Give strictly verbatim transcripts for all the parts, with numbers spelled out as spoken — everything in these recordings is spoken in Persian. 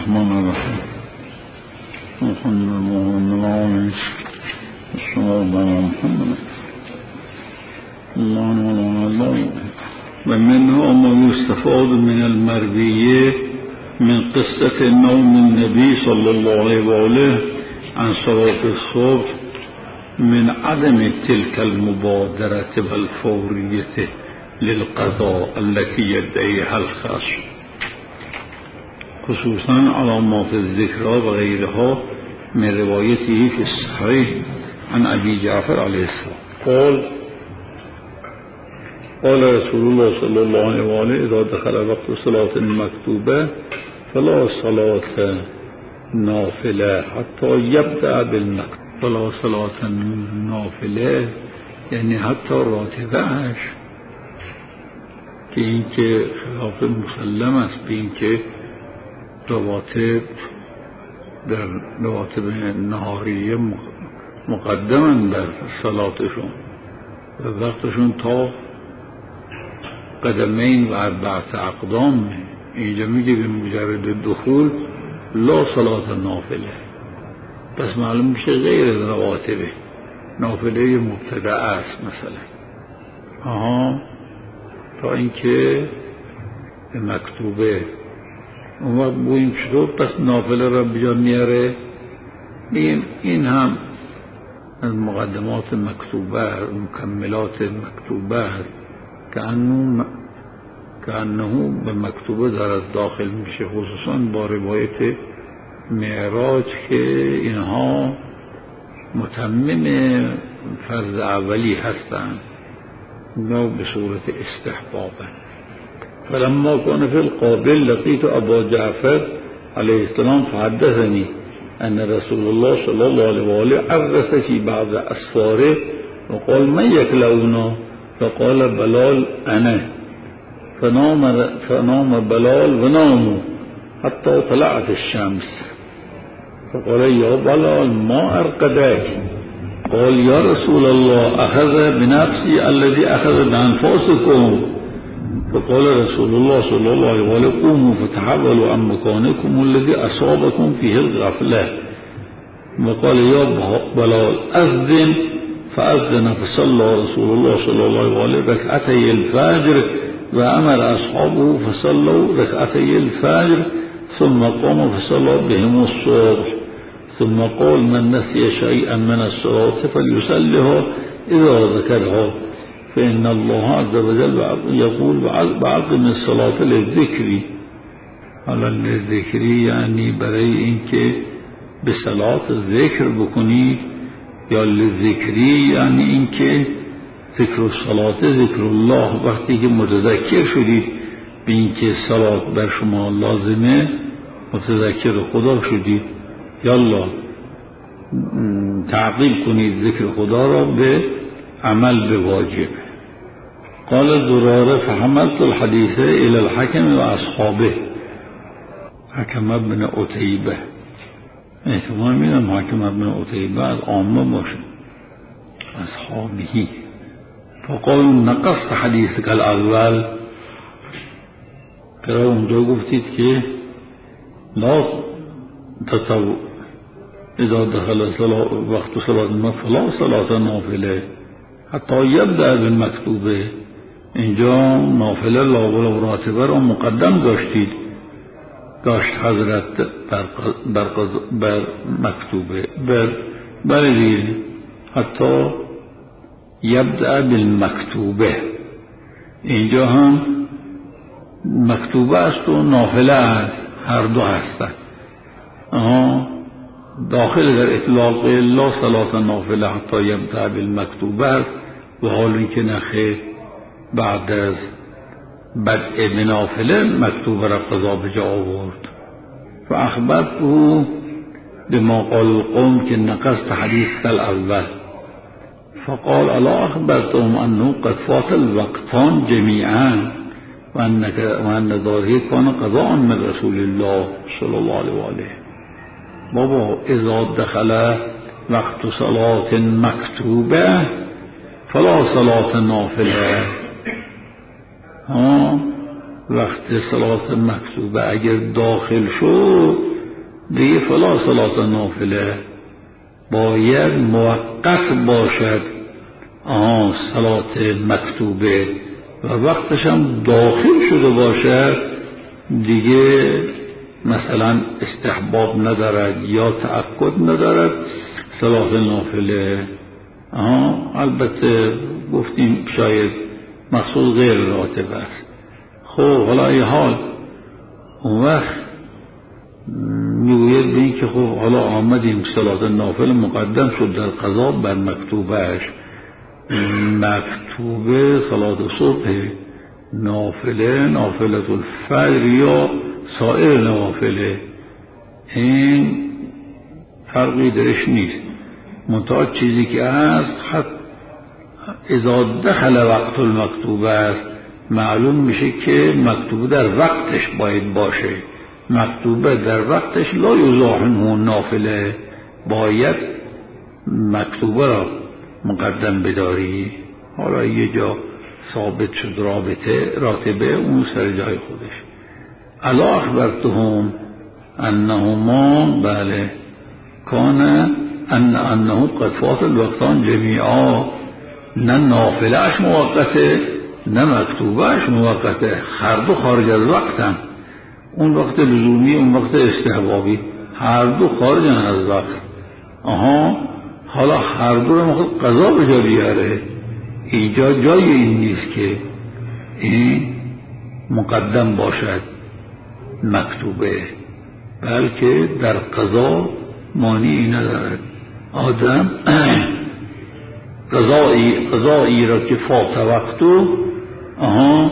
الرحمن الرحیم الحمد لله رب العالمین والصلاة على محمد اللهم الله ومنه ما يستفاد من المروية من قصة نوم النبي صلى الله عليه وآله عن صلاة الصبح من عدم تلك المبادرة والفورية للقضاء التي يدعيها الخصم، خصوصا علامات الذكرى وغيرها من روايته في الصحيح عن أبي جعفر عليه السلام قال قال رسول الله صلى الله عليه وآله إذا دخل وقت صلاة المكتوبة فلا صلاة نافلة حتى يبدأ بالمكتوبة. فلا صلاة نافلة یعنی حتی راتبهش، که این که خلاف مسلم است به این که رواتب در رواتب نهاریه مقدمن بر صلاتشون و وقتشون تا قدمین و اربعت اقدام. اینجا میگه به مجرد دخول لا صلات نافله، پس معلوم میشه غیر از رواتبه، نافله مبتدع است مثلا. آها تا اینکه مکتوبه اون وقت بویم چطور پس نافله را بجا میاره. این این هم از مقدمات مکتوبه، مکملات مکتوبه که انو که انهو به مکتوبه دارد داخل میشه، خصوصا با روایت معراج که اینها متمم فرض اولی هستند نو به صورت استحبابا. فلما كان في القابل لقيت أبا جعفر عليه السلام فحدثني أن رسول الله صلى الله عليه وآله عرس في بعض أسفاره وقال من يكلؤنا؟ فقال بلال أنا. فنام, فنام بلال وناموا حتى طلعت الشمس. فقال يا بلال ما أرقدك؟ قال يا رسول الله أخذ بنفسي الذي أخذ بأنفاسكم. فقال رسول الله صلى الله عليه وسلم قوموا فتحولوا عن مكانكم الذي أصابكم فيه الغفلة. وقال يا بلال أذن، فأذن فصلى رسول الله صلى الله عليه وسلم ركعتي الفجر وأمر أصحابه فصلوا ركعتي الفجر ثم قام فصلى بهم الصبح. ثم قال من نسي شيئا من الصلاة فليصلها إذا ذكرها، فإن الله عز وجل يقول بعقم الصلاة للذكر. حالا للذکری یعنی برای اینکه به صلات ذکر بکنید، یا للذکری یعنی اینکه ذکر الصلاة ذکر الله، وقتی که متذکر شدید به اینکه صلات بر شما لازمه متذکر خدا شدید، یالا تعقیب کنید ذکر خدا را به عمل به واجب. قال زراره فحملت الحديث الى الحكم واصحابه. حکم بن عتیبه، احتمال میدم حکم بن عتیبه از عامه باشه، اصحابه. فقال نقصت حدیثك الاول، که اونجا گفتید که لا تتو اذا دخل صلاة وقت صلاة فلا صلاة نافله حتی یبدأ بالمکتوبه. اینجا نافله لا راتبه را مقدم داشتید، داشت حضرت بر, بر, بر مکتوبه بر بر حتی یبدأ بالمکتوبه. اینجا هم مکتوبه است و نافله است، هر دو هستند. آها داخل در اطلاق لا صلاة نافله حتی یبدأ بالمکتوبه است، و حال اینکه نخیر بعد از بدء بنافله مکتوبه را قضا به جا آورد. فاخبرته بما قال القوم که نقصت حدیث کل اول. فقال الا اخبرتهم انه قد فات الوقتان جميعا وان ذلك كان قضاء من رسول الله صلی الله علیه و آله. بابا اذا دخل وقت صلاة مکتوبه فلا صلاة نافله. ها وقت صلاة مکتوبه اگر داخل شد دیگه فلا صلات نافله، باید موقت باشد آن صلات مکتوبه و وقتش هم داخل شده باشد، دیگه مثلا استحباب ندارد یا تأکد ندارد صلات نافله. آها البته گفتیم شاید مقصود غیر راتب است. خب حالا ای حال اون وقت میگوید به این که خب حالا آمدیم صلات نافله مقدم شد در قضا بر مکتوبهش، مکتوبه صلات صبح، نافله نافله الفجر یا سایر نوافله، این فرقی درش نیست. منتها چیزی که هست خط اذا دخل وقت المکتوبه است، معلوم میشه که مکتوبه در وقتش باید باشه. مکتوبه در وقتش لا یزاحمه نافله، باید مکتوبه را مقدم بداری. حالا یه جا ثابت شد رابطه راتبه، اون سر جای خودش. الا اخبرتهم انهما بله کان ان انه قد فات الوقتان جمیعا، نه نافلهش موقته نه مکتوبهش موقته، هر دو خارج از وقتن. اون وقت لزومی اون وقت استحبابی، هر دو خارجن از وقت. آها حالا هر دو رو مخواد قضا به جا بیاره، اینجا جای این نیست که این مقدم باشد مکتوبه، بلکه در قضا مانعی ندارد. آدم قضایی قضایی را که فات وقتو آها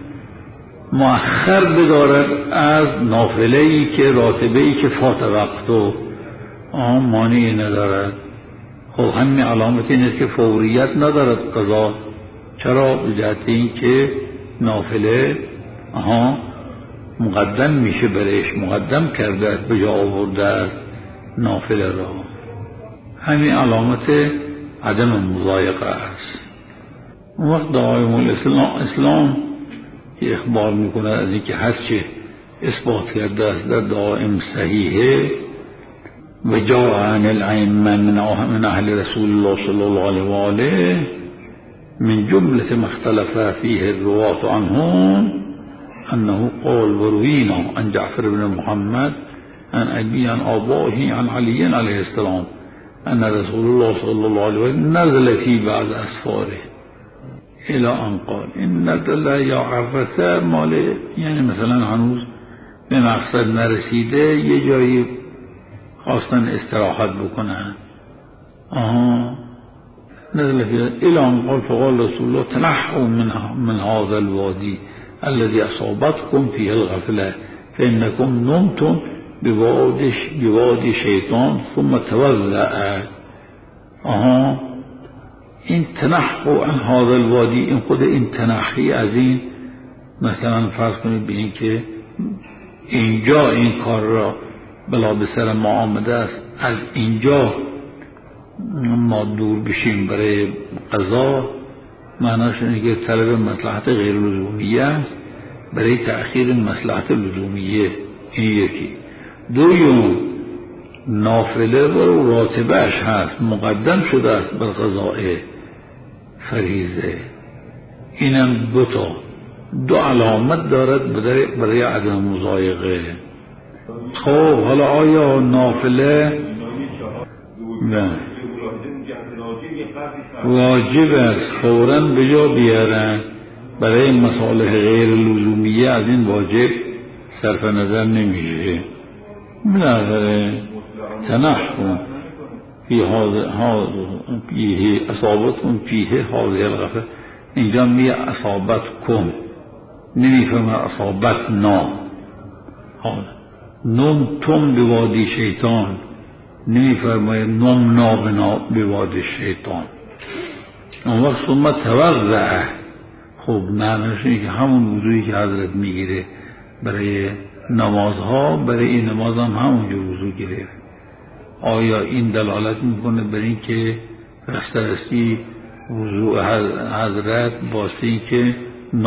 مؤخر بدارد از نافله‌ای که راتبه‌ای که فات وقتو، آها مانعی ندارد. خب همین علامت این است که فوریت ندارد قضا. چرا؟ به جهت این که نافله آها مقدم میشه برش، مقدم کرده است، به جا آورده است نافله را. همین علامت عدم مضایقه است. اون وقت دائم الاسلام اسلام که اخبار میکنه از اینکه هر چه اثبات کرده است در دائم صحیحه و جاء عن الائمه من اهل رسول الله صلی الله علیه و آله من جمله ما اختلف فيه الرواة عنهم انه قال وروينا عن جعفر بن محمد عن ابي عن آبائه عن علي عليه السلام ان رسول الله صلی الله علیه و آله نزل في بعض اسفاره الى ان قال ان نزل یا عرفه مال، یعنی مثلا هنوز به مقصد نرسیده، یه جایی خواستن استراحت بکنن. آها نزل فی الى ان قال فقال رسول الله تنحوا من من هذا الوادي الذي اصابتكم فيه الغفله فانكم نمتم بوادي بوادي شیطان ثم توضأ. آها این تنحوا عن هذا الوادي، این خود این تنحی از این، مثلا فرض کنید به این که اینجا این کار را بلا به سر ما آمده است، از اینجا ما دور بشیم برای قضا، معناش اینه که طلب مصلحت غیر لزومیه است برای تأخیر مصلحت لزومیه. این یکی. دویم نافله و راتبهش هست، مقدم شده است بر قضای فریضه. اینم دو تا دو علامت دارد برای, برای عدم مضایقه. خب حالا آیا نافله نه واجب است فوراً به جا بیارن برای مصالح غیر لزومیه؟ از این واجب صرف نظر نمیشه. بالاخره تنحوا فی هذا فیه اصابتكم فیه هذه الغفله، اینجا می اصابتكم، نمیفهمه اصابتنا. حالا نمتم بوادی شیطان، نمیفرماید نمنا بنا بوادی شیطان. اون وقت ثم توضأ، خب معنیش اینه که همون وضوعی که حضرت میگیره برای نمازها، برای این نماز هم همونجور وضوع گیره. آیا این دلالت میکنه بر این که رسترستی وضوع حضرت باسته این که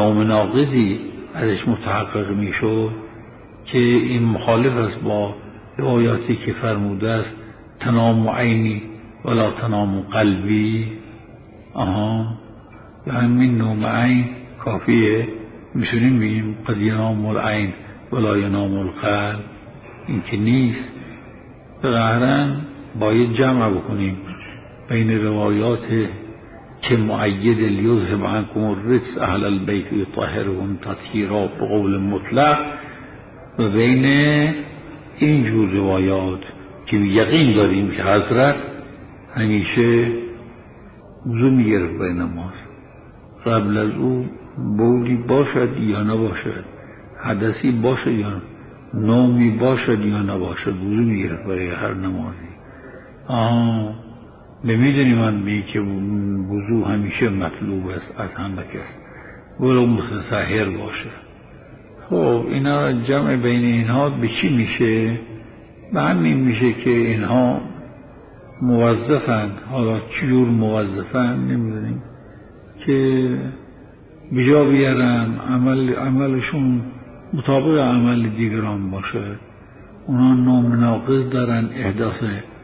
نامناقضی ازش متحقق میشد که این مخالف است با روایاتی که فرموده است تنام عینی ولا تنام قلبی، آها به همین نوم عین کافیه. میتونیم بگیم قد ینام العین ولا ینام القلب، این که نیست. قهرن باید جمع بکنیم بین روایات که معید لیذهب عنکم الرجس اهل البیت یطهرهم تطهیرا به قول مطلق، و بین اینجور روایات که یقین داریم که حضرت همیشه وضو میگرفت به نماز، قبل از او بولی باشد یا نباشد، حدثی باشد یا نومی باشد یا نباشد، وضو میگرفت برای هر نمازی. آه نمیدونی من بی که وضو همیشه مطلوب است از همه کس، ولو متطهر باشه. خب اینا جمع بین اینها به چی میشه؟ به همین میشه که اینها موظفن. حالا چجور موظفن نمیدونیم، که بجا بیارن عمل عملشون مطابق عمل دیگران باشه. اونا نام ناقض دارن، احداث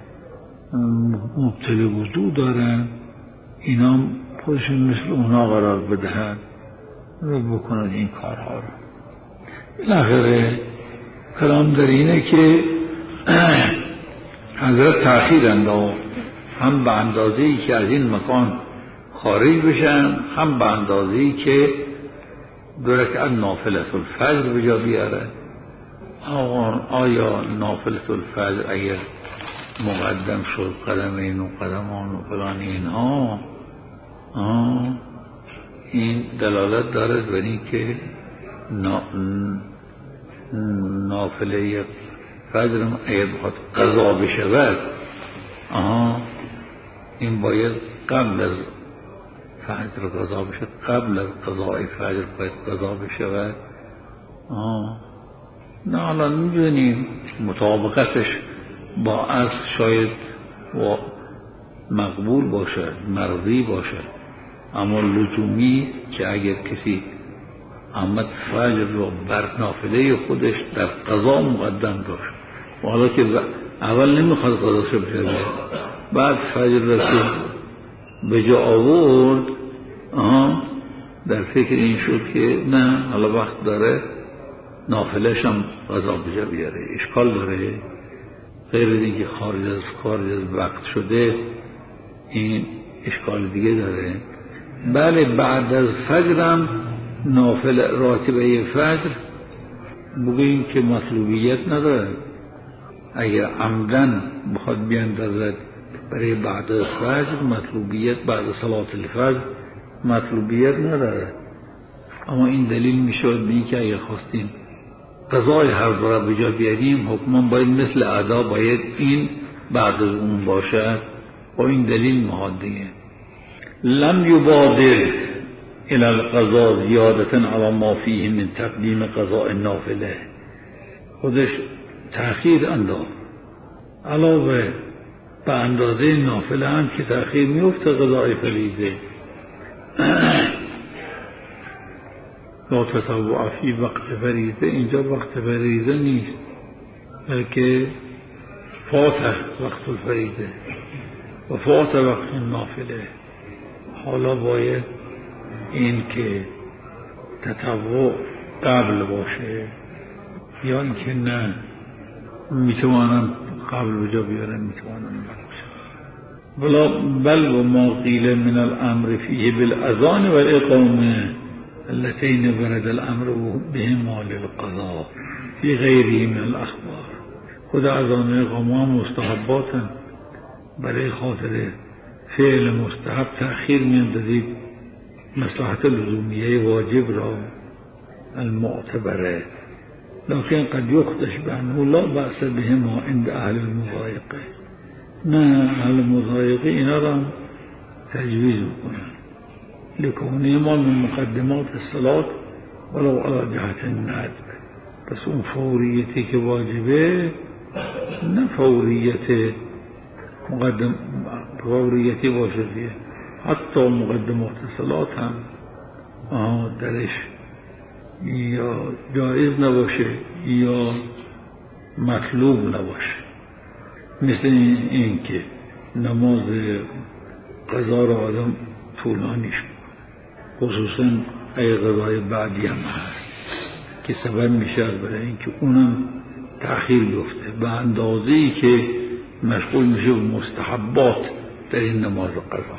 مبتل وضو دارن، اینا خودشون مثل اونا قرار بدهن و بکنن این کارها رو. بالاخره کلام در اینه که حضرت تأخیر انداخت، هم به اندازه‌ای که از این مکان خارج بشن، هم به اندازه‌ای که دو رکعت نافله الفجر به جا بیاره. آیا نافله الفجر اگر مقدم شد قدمین و قدمان و فلان اینها، این دلالت دارد بر این که نافله فجر اگر بخواد قضا بشود، آها این باید قبل از فجر قضا بشد، قبل از قضای فجر باید قضا بشود. آه نه حالا میدونیم مطابقتش با اصل شاید و مقبول باشد، مرضی باشد، اما لزومی که اگر کسی آمد فجر رو بر نافله خودش در قضا مقدم داشت، و حالا که اول نمیخواد قضا شد بشه، بعد فجر رسید به جا آورد، آها در فکر این شد که نه حالا وقت داره نافلهش هم قضا بجا بیاره، اشکال داره. غیر از این که خارج از خارج از وقت شده، این اشکال دیگه داره. بله بعد از فجرم نافل راتبه فجر بگوییم که مطلوبیت نداره. اگر عمدن بخواد بیاندازد برای بعد از فجر، مطلوبیت بعد صلات الفجر مطلوبیت نداره. اما این دلیل میشود بی که اگر خواستیم قضای هر دو را به جا بیاریم، حکما باید مثل ادا باید این بعد از اون باشد. با این دلیل محادیه لم یبادر الى القضاء زیادتا علی ما فیه من تقدیم قضاء النافله، خودش تأخیر انداخت علاوه به اندازه نافله هم که تأخیر میفته قضای فریضه. لا تطوع فی وقت فریضه، اینجا وقت فریضه نیست بلکه فات وقت الفریضه و فات وقت النافله. حالا باید این که تطوع قبل باشه یا اینکه نه میتوانم قبل بجا بیارم، میتوانم نباشه. بلا بل و ما قیل من الامر فیه بالاذان و الاقامه اللتین ورد الامر بهما للقضاء فی غیره من الاخبار. خود اذان و اقامه مستحباتن، برای خاطر فعل مستحب تأخیر میاندازید مصلحت لزومیه واجب را المعتبره، لكن قد يخدش بأنه لا بأس بهما عند أهل المضايقة. نه اهل المضايقة اینا را تجویز کنند لکونهما من مقدمات الصلاة ولو على جهة الندب. پس اون فوریتی که واجبه نه فوریت مقدم فوریتی باشه، حتی مقدمات الصلاة هم درش یا جایز نباشه یا مطلوب نباشه. مثل این که نماز قضا را آدم طولانیش خصوصا اگه قضای بعدی هم هست که سبب میشه برای اینکه اونم تأخیر بیفته به اندازه‌ای که مشغول میشه به مستحبات در این نماز قضا.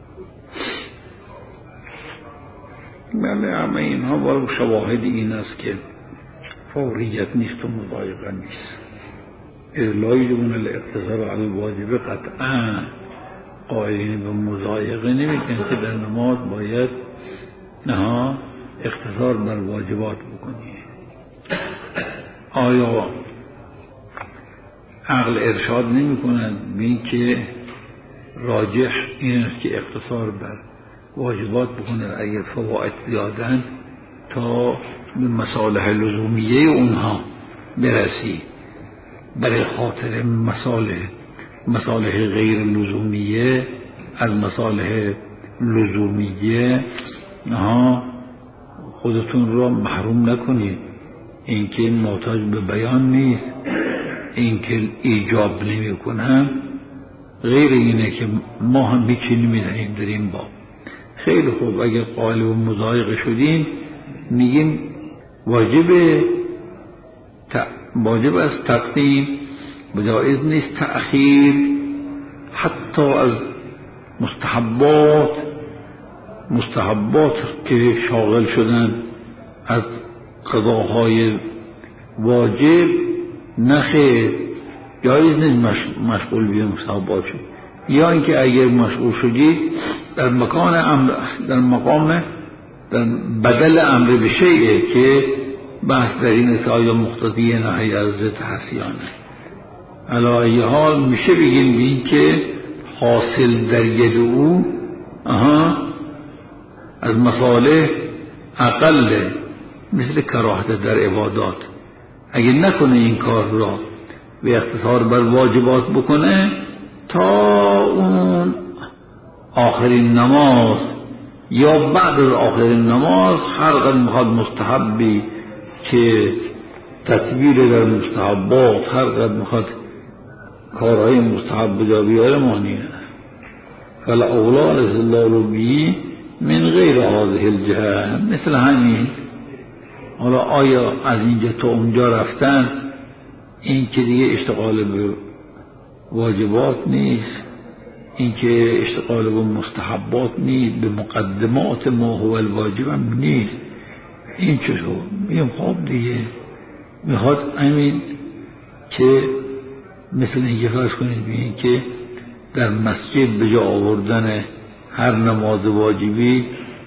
بله همه اینها با شواهد این است که فوریت نیست و مضایقه نیست. لا یجوز الاقتصار علی الواجب قطعا قائلین به مضایقه نمیگن که در نماز باید نه اقتصار بر واجبات بکنی. آیا عقل ارشاد نمی کند به این که راجح این است که اقتصار بر واجبات بکنه اگر فواید زیادن تا به مصالح لزومیه اونها برسی، برای خاطر مصالح مصالح غیر لزومیه از مصالح لزومیه ها خودتون رو محروم نکنید. اینکه محتاج به بیان نیست، اینکه ایجاب نمی کنم، غیر اینه که ما هم هیچی نمیدهیم در این باب. خیلی خوب، اگر قائل و مضایقه شدیم میگیم واجب ت... واجب است تقدیم، جایز نیست تأخیر، حتی از مستحبات مستحبات که شاغل شدن از قضاهای واجب نخیر، جایز نیست مشغول به مستحبات شد. یا اینکه اگر مشغول شدید در مکان امر در مقام در بدل امر به شیء که بحث در این است آیا مقتضی نهی از ضد هستیانه. علی ای حال میشه بگیم این که حاصل در ید او آها از مصالح اقل، مثل کراهت در عبادات. اگر نکنه این کار را به اقتصار بر واجبات بکنه تا اون آخرین نماز یا بعد از آخرین نماز هر قدر میخواد مستحبی که تطویر در مستحبات هر قدر میخواد کارهای مستحب بجا بیاره مانیه. فالاولا الاستدلال به من غیر هذه الجهه، مثل همین. حالا آیا از اینجا تا اونجا رفتن این که دیگه اشتغال به واجبات نیست، این که اشتغال به مستحبات نیست، به مقدمات ما هو الواجب هم نیست. این چطور؟ میگم خب دیگه میخواد همین که مثل اینکه فرض کنید ببینید که در مسجد به جا آوردن هر نماز واجبی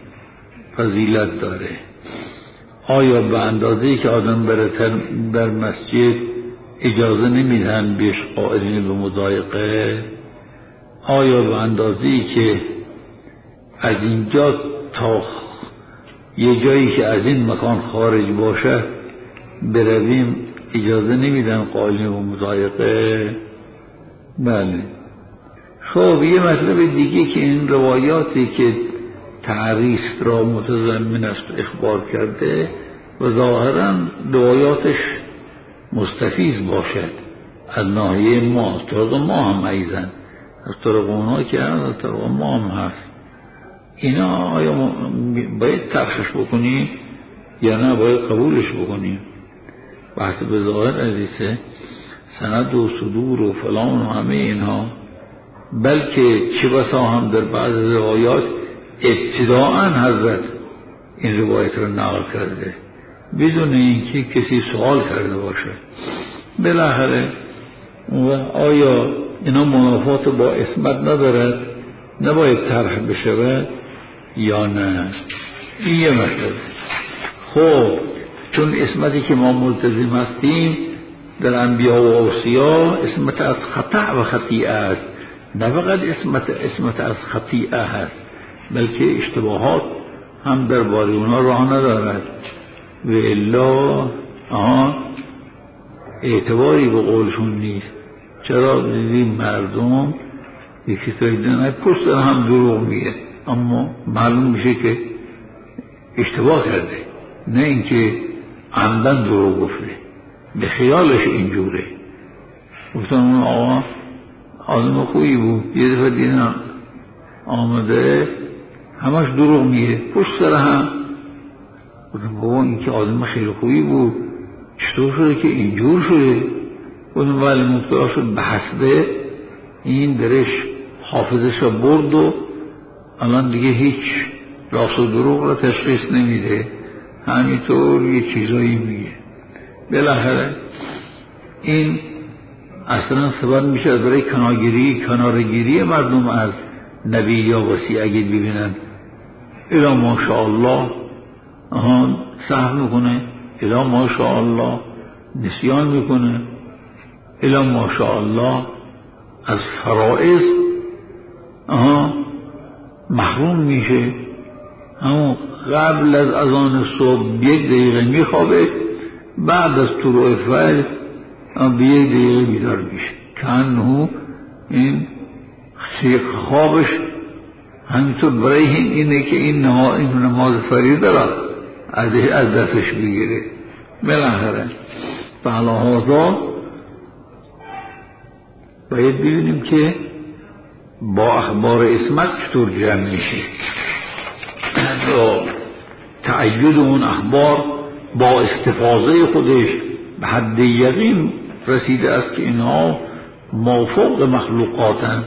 فضیلت داره. آیا به اندازه‌ای که آدم بره در مسجد اجازه نمیدن بهش قائلین به مضایقه؟ آیا به اندازه‌ای که از اینجا تا یه جایی که از این مکان خارج باشه برویم اجازه نمیدن قائلین به مضایقه؟ بله. خب یه مطلب دیگه که این روایاتی که تعریض را متضمن است اخبار کرده و ظاهرا روایاتش مستفیض باشد از ناحیه ما، طرق ما هم ایزن از طرق اونها که هم از طرق ما هم هست. اینا آیا باید ترخش بکنیم یا نه باید قبولش بکنیم؟ بحث به ظاهر عزیزه سند و صدور و فلان و همه اینها، بلکه چه بسا هم در بعض روایات ابتداعا حضرت این روایت رو نقل کرده بدون اینکه کسی سوال کرده باشه. بالاخره آیا اینا منافات با اسمت ندارد، نباید طرح بشود یا نه؟ این یه مسئله. خب چون اسمتی که ما ملتزم هستیم در انبیاء و اوصیا اسمت از خطا و خطیئه است، نه فقط اسمت اسمت از خطیئه هست بلکه اشتباهات هم در باره اونا راه ندارد. و الا آها اعتباری به قولشون نیست. چرا دیدیم مردم یکی سایدن پشت هم دروغ میگه اما معلوم میشه که اشتباه کرده، نه اینکه عمدن دروغ گفته. به خیالش اینجوره. گفتم اون آقا آدم خوبی بود، یه دفعه دیدم آمده همش دروغ میگه پشت سر هم. گفتم بابا این که آدم خیلی خوبی بود چطور شده که اینجور شده؟ گفتم ولی مبتلا شد به حسده، این درش حافظش را برد و الان دیگه هیچ راست و دروغ را تشخیص نمیده، همینطور یه چیزایی میگه. بالاخره این اصلا سبب میشه برای کنارگیری کنارگیری مردم از نبی یا وصی. اگه ببینن الا ماشاءالله آهان سهو میکنه، الا ماشاءالله نسیان میکنه، الا ماشاءالله از فرائض آها محروم میشه، همون قبل از اذان صبح یک دقیقه میخوابه، بعد از طلوع فجر به یک دقیقه بیدار میشه، کنه این خوابش همینطور برای اینه که این نماز, این نماز فریضه را از دستش بگیره. بالاخره فعلا باید ببینیم که با اخبار اسمت چطور جمع میشه. تأیید اون اخبار با استفاضه خودش به حد یقین رسیده است که اینها موافق مخلوقاتن،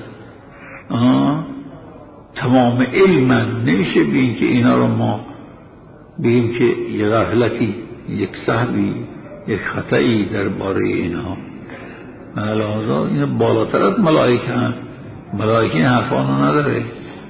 تمام علمن. نمیشه بگیم که اینا رو ما بگیم که یک غفلتی، یک سهوی، یک خطایی درباره اینها. لحاظا این بالاتر از ملائکه هم، ملائکه این حرفانو نداره.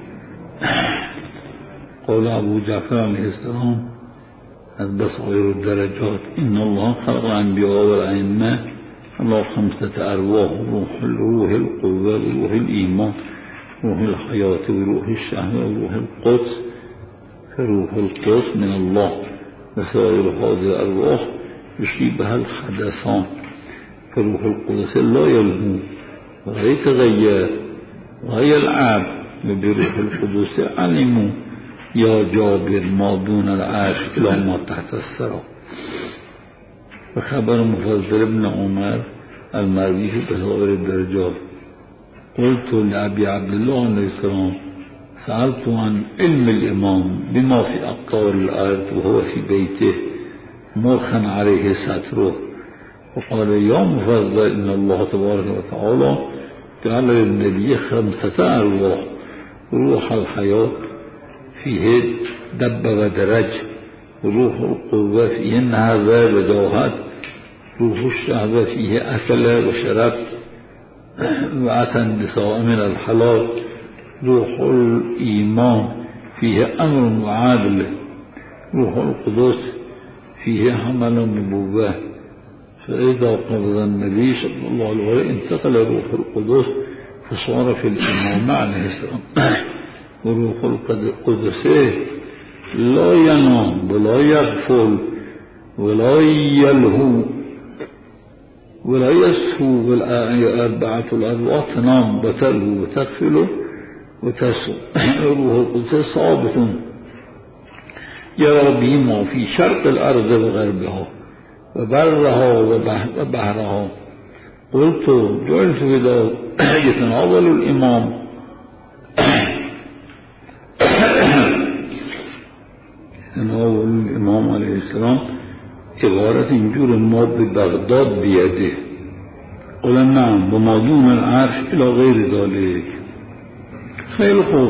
قول ابو جعفر علیه السلام از بصائر الدرجات ان الله خلق الانبیاء والائمه الله خمسة ارواح روح الروح القوة وروح الایمان روح الحیات وروح الشهوة وروح القدس فروح القدس من الله وسائر هذه الارواح يشبه الحدثان فروح القدس لا يلهو ولا يتغير وهي العبد بروح القدس علموا یا جابر ما دون العرش الى ما تحت الثرى. و خبر مفضل ابن عمر المروی فی بصائر الدرجات قلت لأبي عبد الله علیه السلام سألت عن علم الامام بما في اقطار الارض وهو في بيته مرخا عليه ستره وقال يا مفضل ان الله تبارك وتعالى جعل للنبي خمسة ارواح روح الحياة فيه دب ودرج روح القوة فيه نهضة وجوهد روح الشهوة فيه أكل وشرب وأتى النساء من الحلال روح الإيمان فيه أمر وعادل روح القدس فيه حمل النبوة فإذا قبض النبي صلى الله عليه وسلم انتقل روح القدس فصار في الإمام عليه السلام وروح القدس لا ينام ولا يغفل ولا يلهو ولا يسهو والأربعة الأرواح تنام وتلهو وتغفل وتسهو روح القدس صابت يرى به ما في شرق الأرض وغربها وبرها وبحرها. قلت جعلت إذا يتناول الإمام تناول الإمام علیه السلام عبارت اینجور ما به بغداد بیده قل نعم و ما دون العرش الى غیر ذلك. خیلی خوب،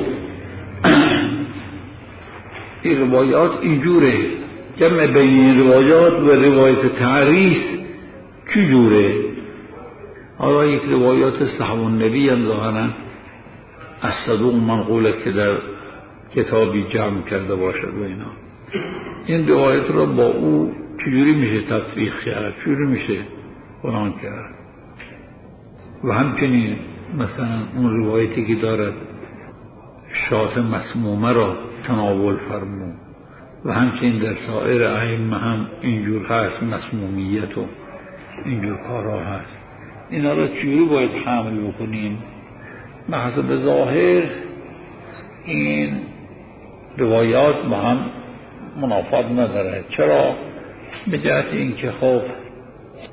این روایات اینجوره. جمع بین این روایات و روایت تعریس چی جوره؟ حالا یک روایات صحب النبی هم ظاهرا از صدوق منقوله که در کتابی جمع کرده باشد و اینا. این روایت را با او چجوری میشه تطبیق کرد، چجوری میشه قرآن کرد؟ و همچنین مثلا اون روایتی که دارد شاة مسمومه را تناول فرمود و همچنین در سایر ائمه هم اینجور هست، مسمومیت و اینجور کارها هست. اینا را چجوری باید حمل بکنیم؟ بحث ظاهر این روایات با هم منافات نداره. چرا؟ به جهت اینکه خب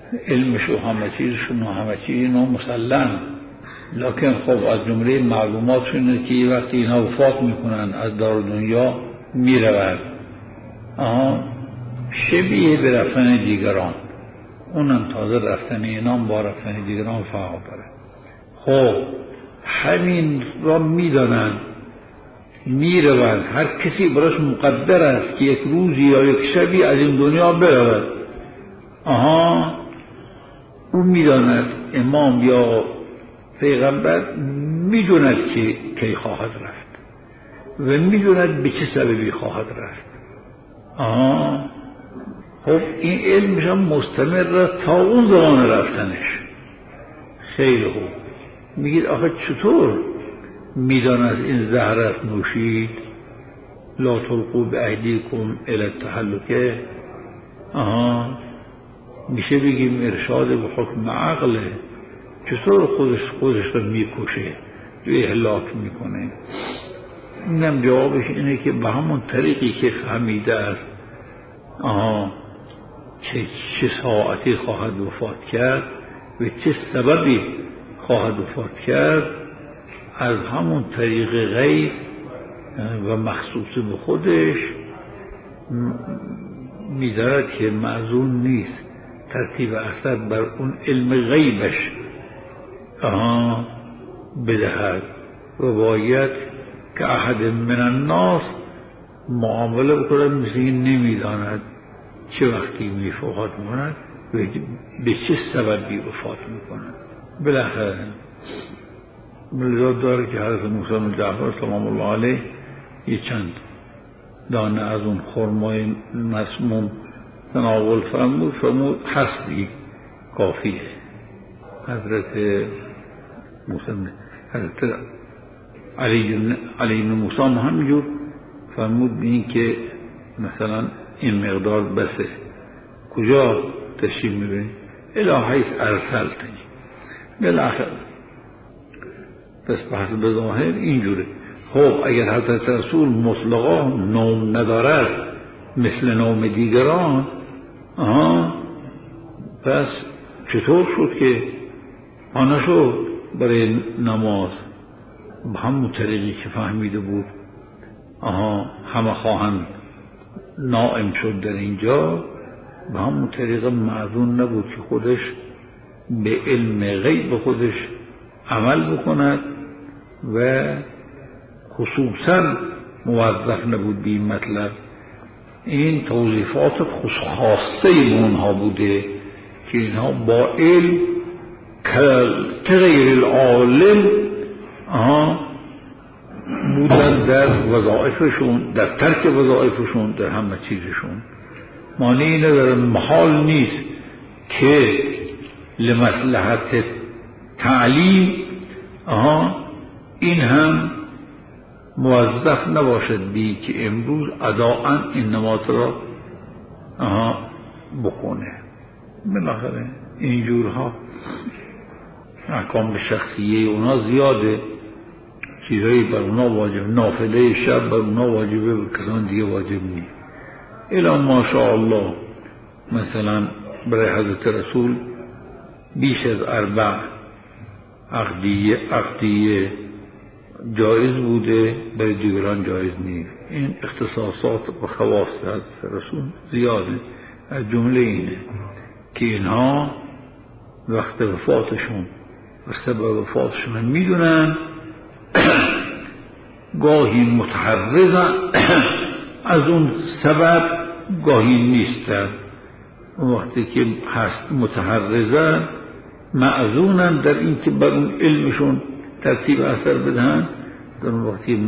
علمش و همه چیزشون و همه چیز اینا مسلم، لکن خب از جمله معلوماتشون اینه که یه وقتی اینا وفات میکنن از دار دنیا میرون، آها شبیه به رفتن دیگران، اونم تازه رفتن اینا با رفتن دیگران فرق داره. خب همین را میدانن میرون، هر کسی براش مقدر است که یک روزی یا یک شبی از این دنیا برود. آها او میداند، امام یا پیغمبر میدوند که کی خواهد رفت و میدوند به چه سببی خواهد رفت. آها خب این علمش هم مستمر تا اون زمان رفتنش. خیلی خوب. میگید آخه چطور میدان از این زهر است نوشید؟ لا تلقوا بأیدیکم الی التهلکه. آها میشه بگیم ارشاد به حکم عقله، چطور خودش خودش رو میکشه و اهلاک میکنه؟ اینم جوابش اینه که به همون طریقی که فهمیده است آها چه, چه ساعتی خواهد وفات کرد و چه سببی خواهد وفات کرد، از همون طریق غیب و مخصوص به خودش می‌داند که معزون نیست ترتیب اثر بر اون علم غیبش آها بدهد و باید که احد من الناس معامله بکنه مثل این نمیداند چه وقتی میفوت میکند و به چه سببی وفات میکند. بالاخره ملزاد داره که حضرت موسی بن جعفر سلام الله علیه یه چند دانه از اون خرمای مسموم تناول فرمود، فرمود هست دیگه کافیه. حضرت موسی حضرت علی علی بن موسی همینجور فرمود این که مثلا این مقدار بسه، کجا تشریف میبرین؟ الهیس ارسلتنی. بالاخره پس بحث به ظاهر اینجوره. خب اگر حضرت رسول مطلقا نوم ندارد مثل نوم دیگران، آها پس چطور شد که آنها شد برای نماز به همون طریقی که فهمیده بود آها همه خواهند نائم شد در اینجا، به همون طریق معذون نبود که خودش به علم غیب خودش عمل بکند و خصوصا موظف نبود به این مطلب. این توضیحات خاصه اونها بوده که اینها با علم که غیر العالم بودن در وظائفشون، در ترک وظائفشون، در همه چیزشون. معنی نداره، محال نیست که لمصلحت تعلیم آها این هم موظف نباشد بی که امروز اداءً این نماز را آها بکنه. بالاخره اینجورها احکام شخصیه اونا زیاده، چیزایی بر اونا واجب، نافله شب بر اونا واجبه و کسان دیگه واجب نیست. الا ماشاءالله مثلا برای حضرت رسول بیش از اربع عقدیه عقدیه جایز بوده، برای دیگران جایز نیست. این اختصاصات و خواص حضرت رسول زیاده. از جمله اینه که اینها وقت وفاتشون و سبب وفاتشون میدونن، گاهی متحرزن از اون سبب، گاهی نیستن. وقتی که هست متحرزن معذونن در این که بر اون علمشون ترتیب اثر بدهن، در اون وقتی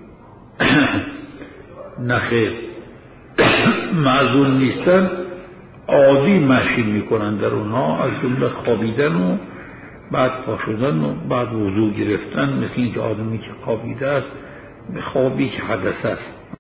نخیر معذون نیستن عادی مشی میکنن در اونها، از جمله خوابیدن و بعد پا شدن و بعد وضو گرفتن، مثل اینکه آدمی که خوابیده است به خوابی که حدث است.